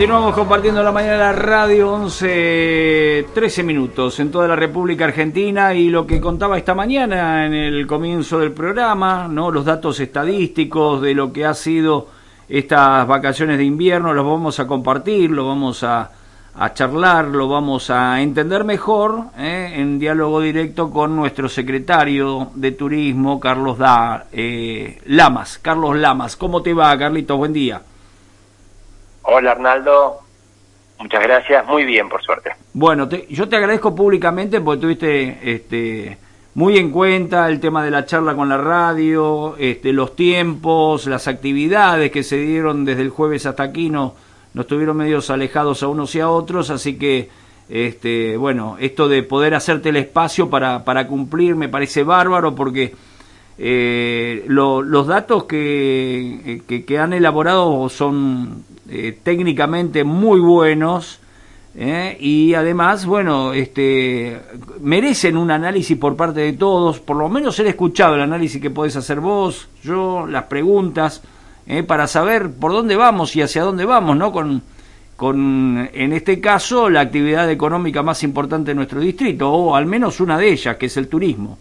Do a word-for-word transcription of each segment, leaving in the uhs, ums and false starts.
Continuamos compartiendo la mañana de la radio, once, trece minutos en toda la República Argentina, y lo que contaba esta mañana en el comienzo del programa, ¿no? Los datos estadísticos de lo que ha sido estas vacaciones de invierno, los vamos a compartir, lo vamos a, a charlar, lo vamos a entender mejor, ¿eh? En diálogo directo con nuestro secretario de Turismo, Carlos da, eh, Lamas. Carlos Lamas, ¿cómo te va, Carlitos? Buen día. Hola, Arnaldo, muchas gracias, muy bien, por suerte. Bueno, te, yo te agradezco públicamente porque tuviste este, muy en cuenta el tema de la charla con la radio, este, los tiempos, las actividades que se dieron desde el jueves hasta aquí, no, no estuvieron medios alejados a unos y a otros, así que, este, bueno, esto de poder hacerte el espacio para, para cumplir me parece bárbaro, porque eh, lo, los datos que, que, que han elaborado son eh, técnicamente muy buenos, eh, y además, bueno, este, merecen un análisis por parte de todos, por lo menos ser escuchado el análisis que podés hacer vos, yo, las preguntas, eh, para saber por dónde vamos y hacia dónde vamos, ¿no? Con, con, en este caso, la actividad económica más importante de nuestro distrito, o al menos una de ellas, que es el turismo.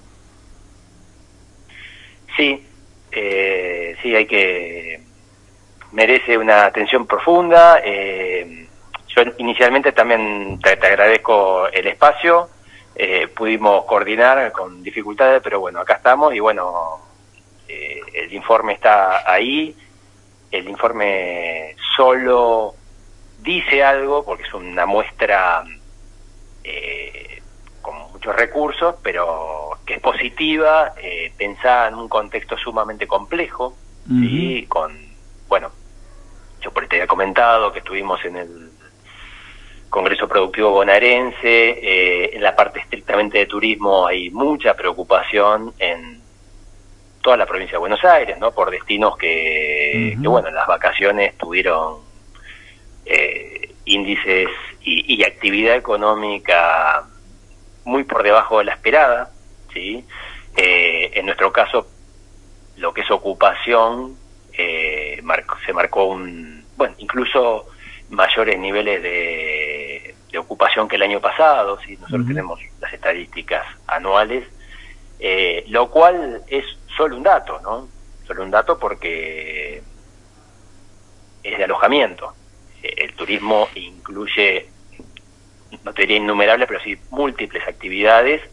Sí, eh, sí, hay que... merece una atención profunda. Eh, yo inicialmente también te, te agradezco el espacio, eh, pudimos coordinar con dificultades, pero bueno, acá estamos y bueno, eh, el informe está ahí, el informe solo dice algo, porque es una muestra eh, con muchos recursos, pero que es positiva, eh, pensada en un contexto sumamente complejo, uh-huh. ¿Sí? Con, bueno, yo por ahí te había comentado que estuvimos en el Congreso Productivo Bonaerense, eh, en la parte estrictamente de turismo hay mucha preocupación en toda la provincia de Buenos Aires, ¿no? Por destinos que, uh-huh. que bueno, en las vacaciones tuvieron eh, índices y, y actividad económica muy por debajo de la esperada, ¿sí? Eh, en nuestro caso, lo que es ocupación, eh, marcó, se marcó un, bueno, incluso mayores niveles de, de ocupación que el año pasado, ¿sí? Nosotros uh-huh. tenemos las estadísticas anuales, eh, lo cual es solo un dato, ¿no? Solo un dato porque es de alojamiento. El turismo incluye, no te diría innumerables, pero sí múltiples actividades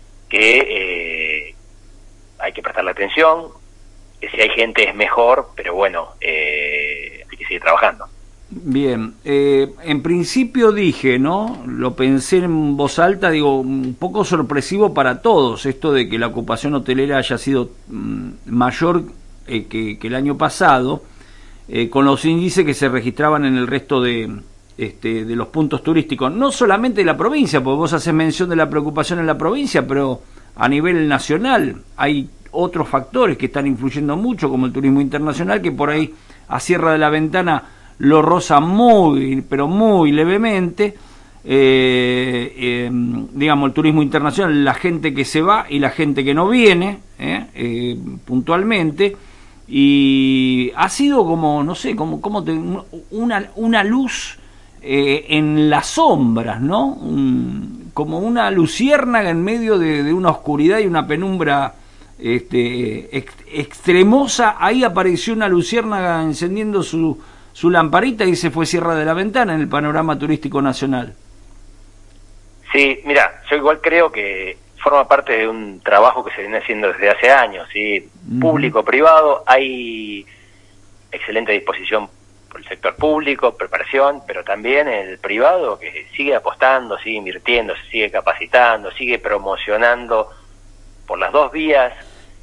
que eh, hay que prestarle atención, que si hay gente es mejor, pero bueno, eh, hay que seguir trabajando. Bien, eh, en principio dije, ¿no? Lo pensé en voz alta, digo, un poco sorpresivo para todos, esto de que la ocupación hotelera haya sido mm, mayor eh, que, que el año pasado, eh, con los índices que se registraban en el resto de, este, de los puntos turísticos, no solamente de la provincia, porque vos haces mención de la preocupación en la provincia, pero a nivel nacional hay otros factores que están influyendo mucho, como el turismo internacional, que por ahí a Sierra de la Ventana lo roza muy, pero muy levemente, eh, eh, digamos, el turismo internacional, la gente que se va y la gente que no viene, eh, eh, puntualmente, y ha sido como, no sé, como, como te, una, una luz eh, en las sombras, ¿no? Un, como una luciérnaga en medio de, de una oscuridad y una penumbra este, ex, extremosa. Ahí apareció una luciérnaga encendiendo su su lamparita y se fue Sierra de la Ventana en el panorama turístico nacional. Sí, mira, yo igual creo que forma parte de un trabajo que se viene haciendo desde hace años, ¿sí? Uh-huh. Público-privado, hay excelente disposición por el sector público, preparación, pero también el privado que sigue apostando, sigue invirtiendo, se sigue capacitando, sigue promocionando por las dos vías,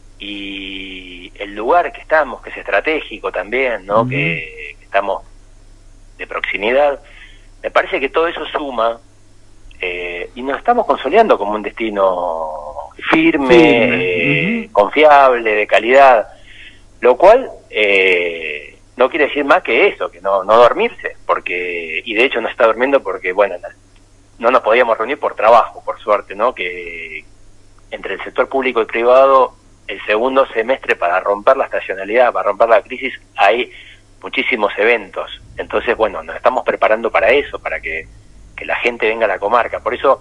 y el lugar que estamos, que es estratégico también, ¿no? Uh-huh. que, que estamos de proximidad, me parece que todo eso suma, eh, y nos estamos consolidando como un destino firme, sí. eh, uh-huh. confiable, de calidad, lo cual eh, no quiere decir más que eso, que no, no dormirse, porque, y de hecho no está durmiendo porque, bueno, no nos podíamos reunir por trabajo, por suerte, ¿no? Que entre el sector público y privado, el segundo semestre, para romper la estacionalidad, para romper la crisis, hay muchísimos eventos, Entonces, bueno, nos estamos preparando para eso, para que, que la gente venga a la comarca. Por eso,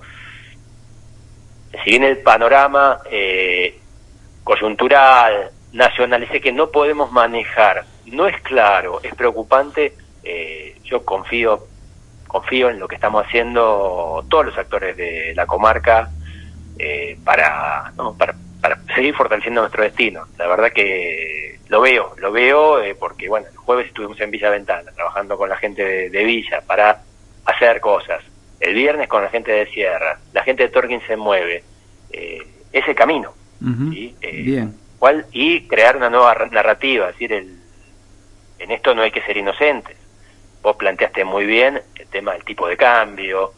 si bien el panorama eh, coyuntural, nacional, ese que no podemos manejar, no es claro, es preocupante, eh, yo confío confío en lo que estamos haciendo todos los actores de la comarca eh, para, ¿no? para para seguir fortaleciendo nuestro destino. La verdad que lo veo, lo veo eh, porque, bueno, el jueves estuvimos en Villa Ventana trabajando con la gente de, de Villa para hacer cosas. El viernes con la gente de Sierra, la gente de Torquín se mueve. Eh, ese camino. Uh-huh. ¿Sí? Eh, Bien. ¿cuál? Y crear una nueva narrativa. Es decir, el, en esto no hay que ser inocentes. Vos planteaste muy bien el tema del tipo de cambio,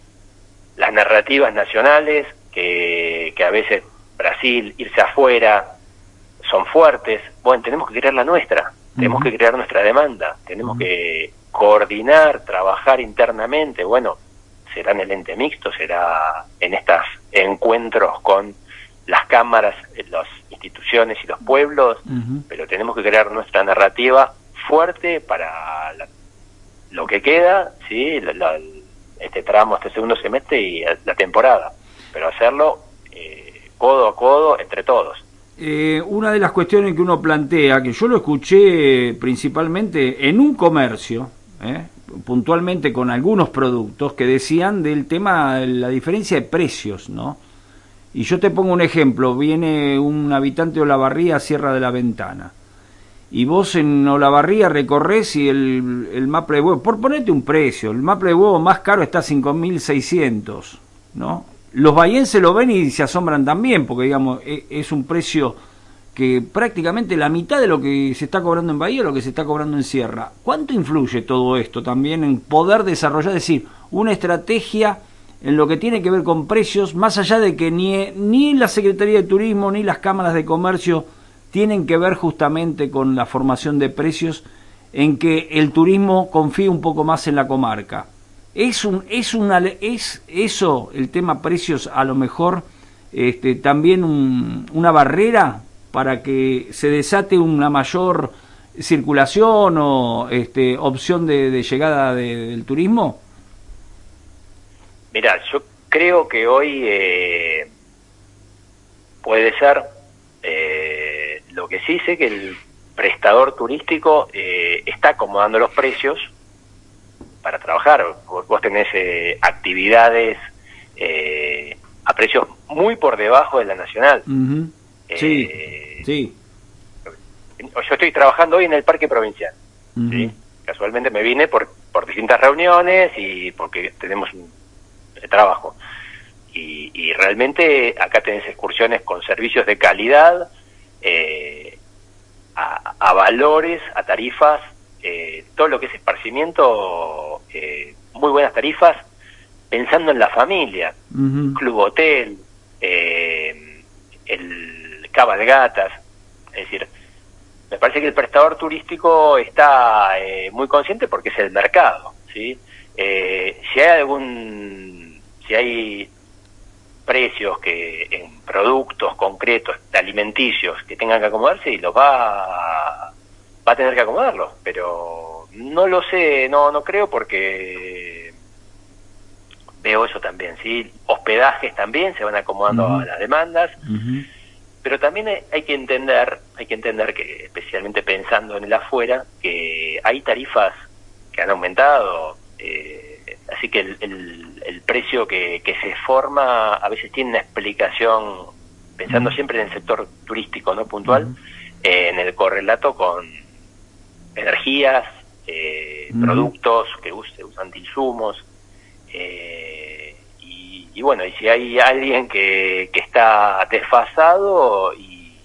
las narrativas nacionales, que, que a veces Brasil, irse afuera, son fuertes. Bueno, tenemos que crear la nuestra, uh-huh. tenemos que crear nuestra demanda, tenemos uh-huh. que coordinar, trabajar internamente. Bueno, será en el ente mixto, será en estos encuentros con las cámaras, las instituciones y los pueblos, uh-huh. pero tenemos que crear nuestra narrativa fuerte para la, lo que queda, sí, la, la, este tramo, este segundo semestre y la temporada, pero hacerlo eh, codo a codo entre todos. Eh, una de las cuestiones que uno plantea, que yo lo escuché principalmente en un comercio, ¿eh? puntualmente con algunos productos, que decían del tema, la diferencia de precios, ¿no? Y yo te pongo un ejemplo, viene un habitante de Olavarría a Sierra de la Ventana, y vos en Olavarría recorres y el, el maple de huevo, por ponerte un precio, el maple de huevo más caro está a cinco mil seiscientos, ¿no? Los bahienses lo ven y se asombran también, porque digamos, es un precio que prácticamente la mitad de lo que se está cobrando en Bahía es lo que se está cobrando en Sierra. ¿Cuánto influye todo esto también en poder desarrollar, es decir, una estrategia en lo que tiene que ver con precios, más allá de que ni, ni la Secretaría de Turismo ni las cámaras de comercio tienen que ver justamente con la formación de precios, en que el turismo confíe un poco más en la comarca? Es un es una es eso, el tema precios, a lo mejor este también un, una barrera para que se desate una mayor circulación o este opción de, de llegada de, del turismo. Mirá, yo creo que hoy eh, puede ser, eh, lo que sí sé que el prestador turístico eh, está acomodando los precios para trabajar. Vos, vos tenés eh, actividades eh, a precios muy por debajo de la nacional. Uh-huh. Sí, eh, sí. Yo estoy trabajando hoy en el Parque Provincial. Uh-huh. ¿Sí? Casualmente me vine por, por distintas reuniones y porque tenemos un trabajo. Y, y realmente acá tenés excursiones con servicios de calidad, eh, a, a valores, a tarifas, eh, todo lo que es esparcimiento, eh, muy buenas tarifas, pensando en la familia, uh-huh. Club hotel, eh, el cabalgatas, es decir, me parece que el prestador turístico está eh, muy consciente porque es el mercado, ¿sí? Eh, si hay algún, si hay precios que en productos concretos, alimenticios, que tengan que acomodarse, y los va, va a tener que acomodarlos, pero no lo sé, no, no creo, porque veo eso también, ¿sí? Hospedajes también se van acomodando uh-huh. a las demandas, uh-huh. pero también hay, hay que entender, hay que entender que, especialmente pensando en el afuera, que hay tarifas que han aumentado, eh, así que el, el, el precio que, que se forma a veces tiene una explicación, pensando uh-huh. siempre en el sector turístico, no puntual, uh-huh. eh, en el correlato con energías, eh, uh-huh. productos que se usan de insumos, eh, y, y bueno, y si hay alguien que, que está desfasado, y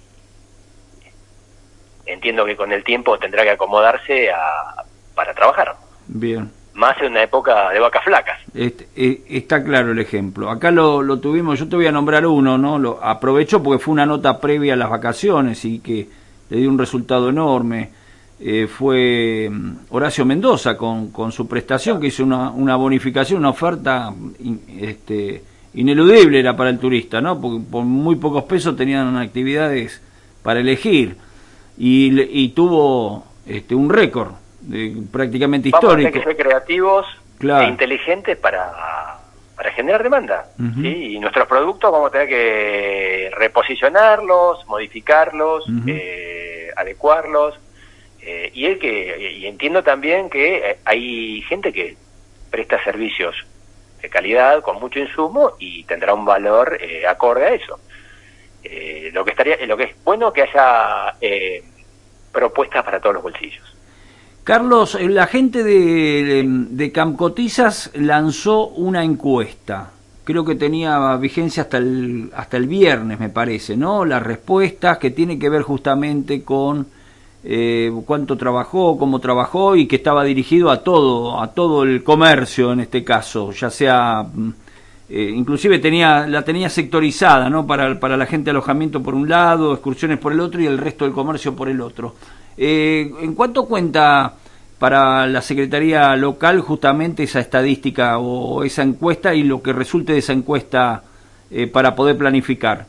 entiendo que con el tiempo tendrá que acomodarse a, para trabajar. Bien. Más en una época de vacas flacas. Este, eh, está claro el ejemplo. Acá lo, lo tuvimos, yo te voy a nombrar uno, ¿no? Lo aprovecho porque fue una nota previa a las vacaciones y que le dio un resultado enorme. Eh, fue Horacio Mendoza con, con su prestación, que hizo una, una bonificación, una oferta in, este, ineludible era para el turista, ¿no? Porque por muy pocos pesos tenían actividades para elegir y, y tuvo este, un récord. eh, prácticamente Vamos histórico. a tener que ser creativos Claro. e inteligentes para, para generar demanda. Uh-huh. ¿Sí? Y nuestros productos vamos a tener que reposicionarlos, modificarlos, uh-huh. eh, adecuarlos. Eh, y, el que, y entiendo también que hay gente que presta servicios de calidad, con mucho insumo, y tendrá un valor eh, acorde a eso. Eh, lo que estaría, lo que es bueno que haya eh, propuestas para todos los bolsillos. Carlos, la gente de, de Camcotizas lanzó una encuesta. Creo que tenía vigencia hasta el hasta el viernes, me parece, ¿no? Las respuestas, que tiene que ver justamente con eh, cuánto trabajó, cómo trabajó, y que estaba dirigido a todo, a todo el comercio en este caso, ya sea, eh, inclusive tenía la tenía sectorizada, ¿no? Para, para la gente de alojamiento por un lado, excursiones por el otro y el resto del comercio por el otro. Eh, ¿En cuánto cuenta para la Secretaría Local justamente esa estadística o esa encuesta y lo que resulte de esa encuesta eh, para poder planificar?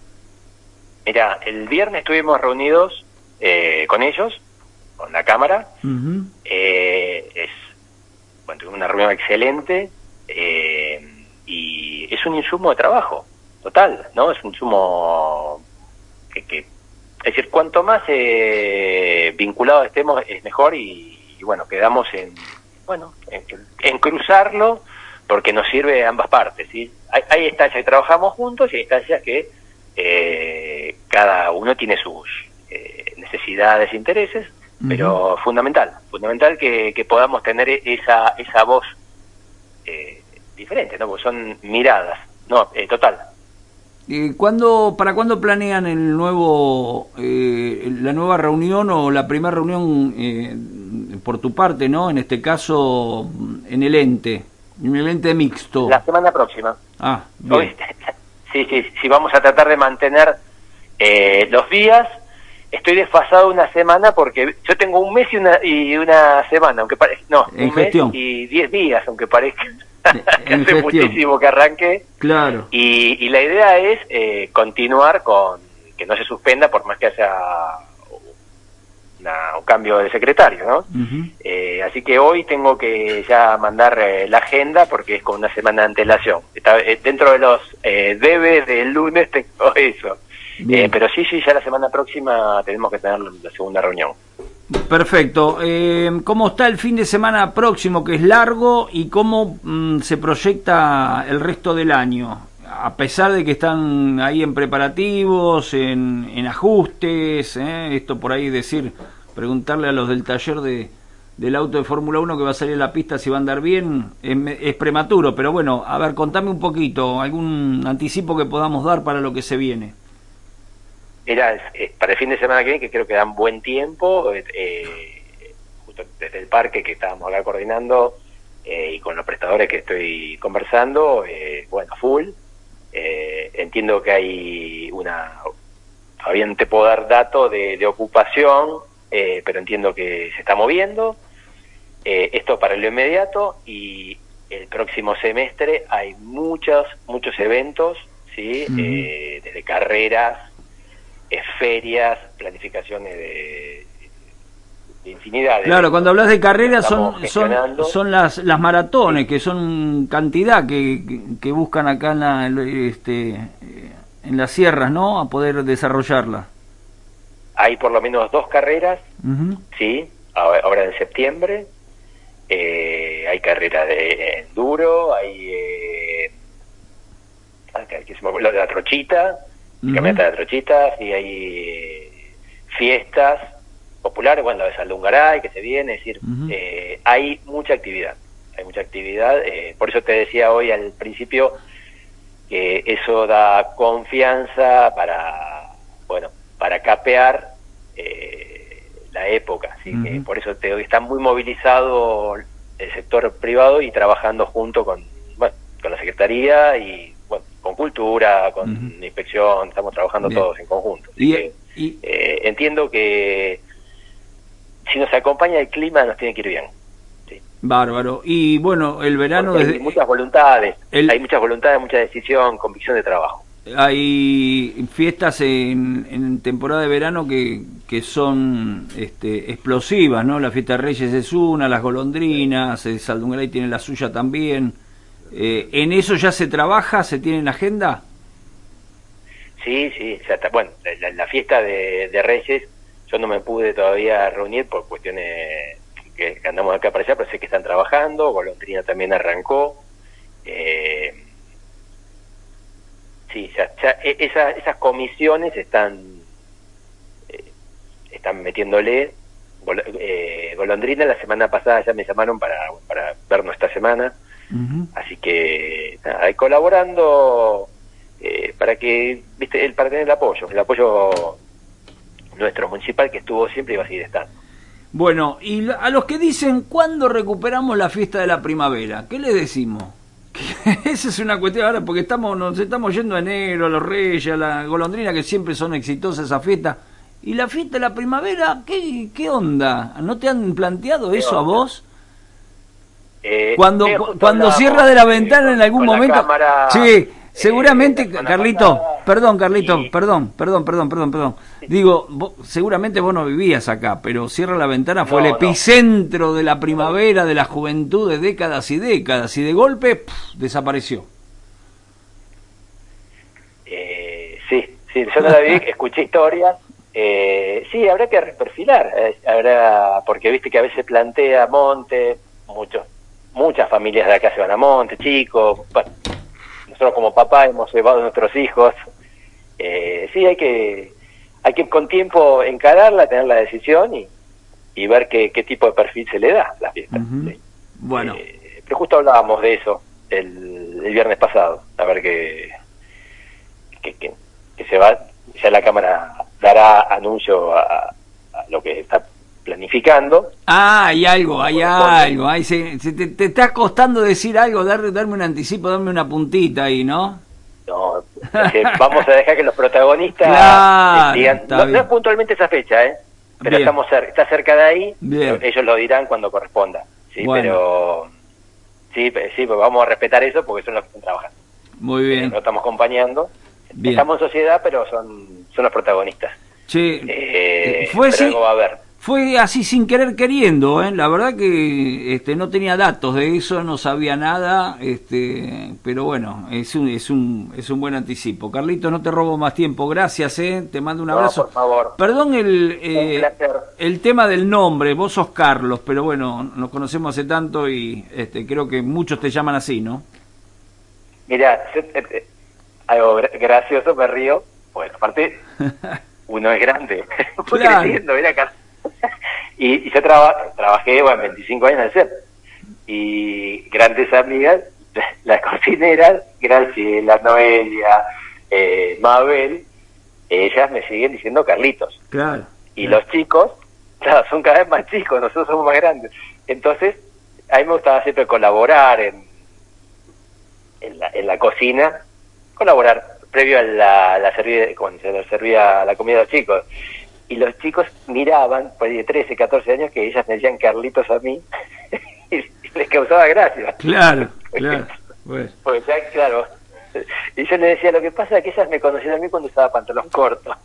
Mira, el viernes estuvimos reunidos eh, con ellos, con la Cámara. Uh-huh. eh, es bueno, una reunión excelente eh, y es un insumo de trabajo total, ¿no? Es un insumo que, que es decir, cuanto más eh, vinculados estemos es mejor y, y bueno, quedamos en bueno en, en cruzarlo porque nos sirve a ambas partes, ¿sí? Hay, hay instancias que trabajamos juntos y hay instancias que eh, cada uno tiene sus eh, necesidades e intereses, uh-huh. pero fundamental, fundamental que, que podamos tener esa esa voz eh, diferente, ¿no? Porque son miradas, no, eh, total. Eh, ¿cuándo, ¿Para cuándo planean el nuevo, eh, la nueva reunión o la primera reunión eh, por tu parte, ¿no? En este caso, en el ente, en el ente mixto. La semana próxima. Ah, bien. Hoy, sí, sí, sí, vamos a tratar de mantener eh, los días. Estoy desfasado una semana porque yo tengo un mes y una, y una semana, aunque parezca, no, en un gestión. mes y diez días, aunque parezca. En Hace muchísimo que arranque. Claro. Y, y la idea es eh, continuar con que no se suspenda por más que haya una, un cambio de secretario, ¿no? Uh-huh. Eh, así que hoy tengo que ya mandar eh, la agenda porque es con una semana de antelación. Está, eh, dentro de los eh, debes del lunes tengo eso. Eh, pero sí, sí, ya la semana próxima tenemos que tener la segunda reunión. Perfecto. Eh, ¿Cómo está el fin de semana próximo, que es largo, y cómo mm, se proyecta el resto del año? A pesar de que están ahí en preparativos, en, en ajustes, ¿eh? Esto por ahí decir, preguntarle a los del taller de, del auto de Fórmula uno que va a salir a la pista si va a andar bien, es, es prematuro, pero bueno, a ver, contame un poquito, algún anticipo que podamos dar para lo que se viene. Mira, eh, para el fin de semana que viene, que creo que dan buen tiempo, eh, justo desde el parque que estábamos acá coordinando eh, y con los prestadores que estoy conversando, eh, bueno, full. Eh, entiendo que hay una, todavía no te puedo dar datos de, de ocupación, eh, pero entiendo que se está moviendo. Eh, esto para lo inmediato, y el próximo semestre hay muchos, muchos eventos, ¿sí? Uh-huh. eh, desde carreras, ferias, planificaciones de, de infinidad de... Claro, cuando hablas de carreras son son son las las maratones, sí, que son cantidad que, que, que buscan acá en la, este, en las sierras, ¿no? A poder desarrollarla. Hay por lo menos dos carreras, uh-huh. sí, ahora en septiembre. Eh, hay carreras de enduro, hay... Eh, que se me acuerda de la trochita, Uh-huh. caminata de trochitas, y hay eh, fiestas populares, bueno, de Saldungaray que se viene, es decir, uh-huh. eh, hay mucha actividad, hay mucha actividad, eh, por eso te decía hoy al principio que eso da confianza para, bueno, para capear eh, la época, así uh-huh. que por eso te está muy movilizado el sector privado y trabajando junto con, bueno, con la Secretaría y con cultura, con uh-huh. inspección, estamos trabajando Bien. todos en conjunto. Así y, que, y... Eh, entiendo que si nos acompaña el clima nos tiene que ir bien. Sí. Bárbaro. Y bueno, el verano... Porque desde... Hay muchas voluntades, el... hay muchas voluntades, mucha decisión, convicción de trabajo. Hay fiestas en, en temporada de verano que, que son este, explosivas, ¿no? La fiesta de Reyes es una, las golondrinas, el Saldungaray tiene la suya también. Eh, ¿En eso ya se trabaja? ¿Se tiene en agenda? Sí, sí, ya está. Bueno, la, la fiesta de, de Reyes, yo no me pude todavía reunir por cuestiones que andamos acá para allá, pero sé que están trabajando. Golondrina también arrancó. Eh, sí, ya, ya esa, esas comisiones están eh, están metiéndole. Gol, eh, Golondrina la semana pasada ya me llamaron para, para vernos esta semana. Uh-huh. Así que nada, colaborando eh, para que, viste, el, para tener el apoyo, el apoyo nuestro municipal que estuvo siempre y va a seguir estando. Bueno, y a los que dicen, ¿cuándo recuperamos la fiesta de la primavera? ¿Qué les decimos? Que esa es una cuestión ahora, porque estamos nos estamos yendo a enero, a los Reyes, a la Golondrina, que siempre son exitosas esas fiestas. ¿Y la fiesta de la primavera? ¿Qué, qué onda? ¿No te han planteado eso a vos? Eh, cuando eh, cuando cierra de la ventana eh, en algún momento... Cámara, sí, seguramente, eh, Carlito, pasada, perdón, Carlito, y... perdón, perdón, perdón, perdón, perdón. Sí. Digo, vos, seguramente vos no vivías acá, pero cierra la ventana fue no, el epicentro no. de la primavera, de la juventud de décadas y décadas, y de golpe pff, desapareció. Eh, sí, sí, yo no la vi, escuché historias. Eh, sí, habrá que reperfilar, eh, habrá, porque viste que a veces plantea Monte, muchos, muchas familias de acá se van a Monte, chicos, bueno, nosotros como papá hemos llevado a nuestros hijos, eh, sí, hay que, hay que con tiempo encararla, tener la decisión y, y ver qué, qué tipo de perfil se le da a la fiesta. Uh-huh. Sí. Bueno. Eh, pero justo hablábamos de eso el, el viernes pasado, a ver que, que, que, que se va, ya la Cámara dará anuncio a, a lo que está planificando. Ah, hay algo, hay algo, hay, se, se te, te está costando decir algo, dar, darme un anticipo, darme una puntita ahí, ¿no? No, es que vamos a dejar que los protagonistas claro, digan, no, no es puntualmente esa fecha, ¿eh? Pero bien. estamos cerca, está cerca de ahí, ellos lo dirán cuando corresponda, sí, bueno. pero sí, sí, pues vamos a respetar eso porque son los que están trabajando. Muy bien. Eh, lo estamos acompañando. Bien. Estamos en sociedad, pero son, son los protagonistas. Sí. Eh, fue pero así, algo va a haber. Fue así sin querer queriendo, ¿eh? La verdad que este, no tenía datos de eso, no sabía nada, este, pero bueno, es un, es un, es un buen anticipo. Carlito, no te robo más tiempo, gracias, ¿eh? Te mando un abrazo. No, por favor. Perdón el, eh, el tema del nombre, vos sos Carlos, pero bueno, nos conocemos hace tanto y este, creo que muchos te llaman así, ¿no? Mira, algo gracioso, me río. Bueno, aparte, uno es grande. Fue claro. creciendo, era acá. y, y yo traba, trabajé, bueno, veinticinco años en el C E P. Y grandes amigas, las cocineras, Graciela, Noelia, eh, Mabel, ellas me siguen diciendo Carlitos. Claro. Y claro. los chicos, claro, son cada vez más chicos, nosotros somos más grandes. Entonces, a mí me gustaba siempre colaborar en, en, la, en la cocina, colaborar previo a la, la servida, cuando se les servía la comida a los chicos. Y los chicos miraban, pues de trece, catorce años, que ellas me decían Carlitos a mí, y les causaba gracia. Claro, claro. Bueno. Porque ya, claro. Y yo les decía, lo que pasa es que ellas me conocían a mí cuando usaba pantalón corto.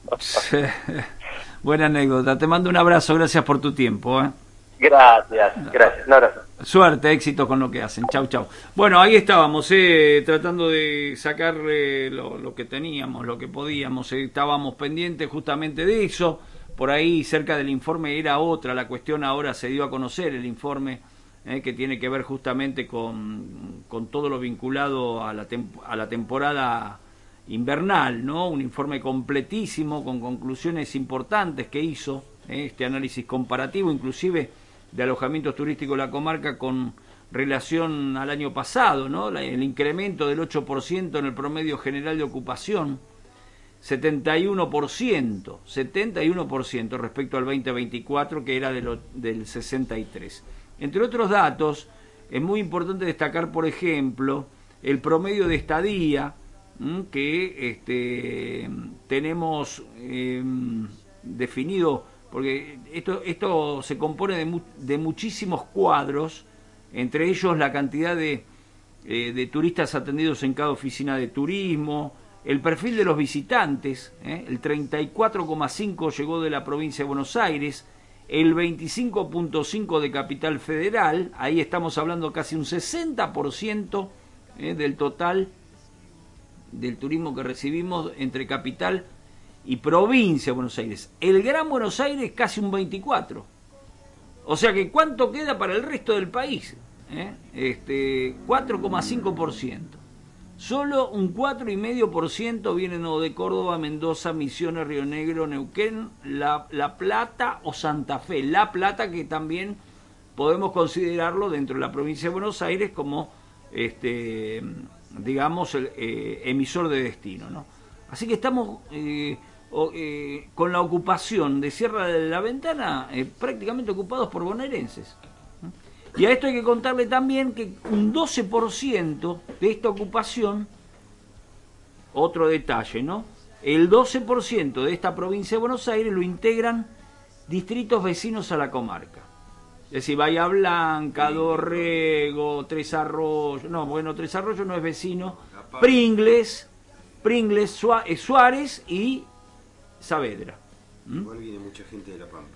Buena anécdota. Te mando un abrazo, gracias por tu tiempo, ¿eh? Gracias, gracias. Un abrazo. Suerte, éxito con lo que hacen. Chau, chau. Bueno, ahí estábamos, eh, tratando de sacar eh, lo, lo que teníamos, lo que podíamos. Eh, estábamos pendientes justamente de eso. Por ahí, cerca del informe, era otra. La cuestión ahora se dio a conocer, el informe eh, que tiene que ver justamente con, con todo lo vinculado a la, a la temporada invernal, ¿no? Un informe completísimo, con conclusiones importantes que hizo eh, este análisis comparativo, inclusive de alojamientos turísticos de la comarca con relación al año pasado, ¿no? El incremento del ocho por ciento en el promedio general de ocupación, setenta y uno por ciento, setenta y uno por ciento respecto al veinte veinticuatro, que era de lo, del sesenta y tres. Entre otros datos, es muy importante destacar, por ejemplo, el promedio de estadía, ¿m? que este, tenemos eh, definido, porque esto, esto se compone de, mu de muchísimos cuadros, entre ellos la cantidad de, eh, de turistas atendidos en cada oficina de turismo, El perfil de los visitantes, ¿eh? el treinta y cuatro coma cinco llegó de la provincia de Buenos Aires, el veinticinco punto cinco de Capital Federal, ahí estamos hablando casi un sesenta por ciento ¿eh? del total del turismo que recibimos entre Capital y provincia de Buenos Aires. El Gran Buenos Aires casi un veinticuatro por ciento. O sea que ¿cuánto queda para el resto del país? ¿Eh? Este, cuatro coma cinco por ciento. Solo un cuatro coma cinco por ciento vienen o de Córdoba, Mendoza, Misiones, Río Negro, Neuquén, La, La Plata o Santa Fe. La Plata, que también podemos considerarlo dentro de la provincia de Buenos Aires como, este, digamos, el eh, emisor de destino, ¿no? Así que estamos eh, o, eh, con la ocupación de Sierra de la Ventana eh, prácticamente ocupados por bonaerenses. Y a esto hay que contarle también que un doce por ciento de esta ocupación, otro detalle, ¿no? El doce por ciento de esta provincia de Buenos Aires lo integran distritos vecinos a la comarca. Es decir, Bahía Blanca, Dorrego, Tres Arroyos, no, bueno, Tres Arroyos no es vecino, Pringles, Pringles, Suárez y Saavedra. ¿Mm? Igual viene mucha gente de La Pampa.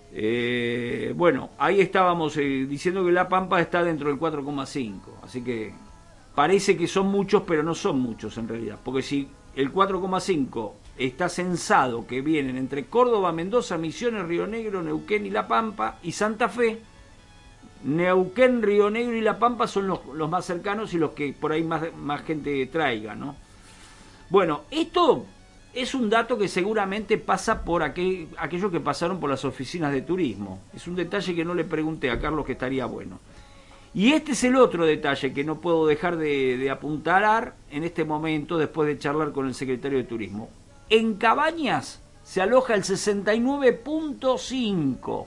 Eh, bueno, ahí estábamos eh, diciendo que La Pampa está dentro del cuatro coma cinco, así que parece que son muchos, pero no son muchos en realidad, porque si el cuatro coma cinco está censado que vienen entre Córdoba, Mendoza, Misiones, Río Negro, Neuquén y La Pampa y Santa Fe, Neuquén, Río Negro y La Pampa son los, los más cercanos y los que por ahí más, más gente traiga, ¿no? Bueno, esto es un dato que seguramente pasa por aquel, aquellos que pasaron por las oficinas de turismo. Es un detalle que no le pregunté a Carlos, que estaría bueno. Y este es el otro detalle que no puedo dejar de, de apuntalar en este momento después de charlar con el secretario de Turismo. En Cabañas se aloja el sesenta y nueve punto cinco.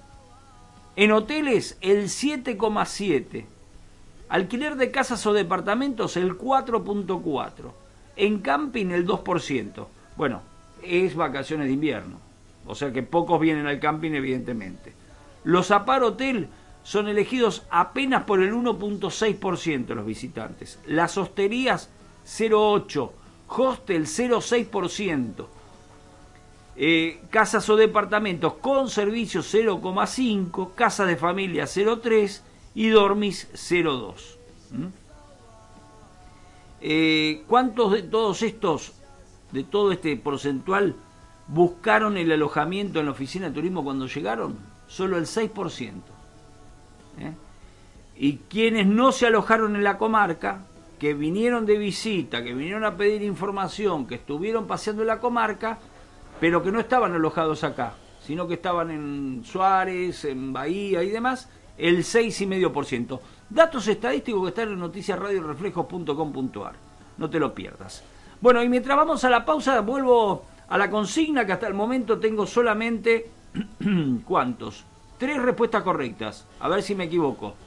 En hoteles el siete coma siete. Alquiler de casas o departamentos el cuatro punto cuatro. En camping el dos por ciento. Bueno, es vacaciones de invierno, o sea que pocos vienen al camping evidentemente. Los Apar Hotel son elegidos apenas por el uno punto seis por ciento de los visitantes. Las hosterías cero coma ocho por ciento. Hostel cero coma seis por ciento. Eh, casas o departamentos con servicios cero coma cinco por ciento. Casas de familia cero coma tres por ciento. Y dormis cero coma dos por ciento. ¿Mm? Eh, ¿Cuántos de todos estos, de todo este porcentual, buscaron el alojamiento en la oficina de turismo cuando llegaron? Solo el seis por ciento. ¿Eh? Y quienes no se alojaron en la comarca, que vinieron de visita, que vinieron a pedir información, que estuvieron paseando en la comarca, pero que no estaban alojados acá, sino que estaban en Suárez, en Bahía y demás, el seis coma cinco por ciento. Datos estadísticos que están en noticias radio reflejos punto com punto a r. No te lo pierdas. Bueno, y mientras vamos a la pausa, vuelvo a la consigna, que hasta el momento tengo solamente... ¿Cuántos? Tres respuestas correctas. A ver si me equivoco.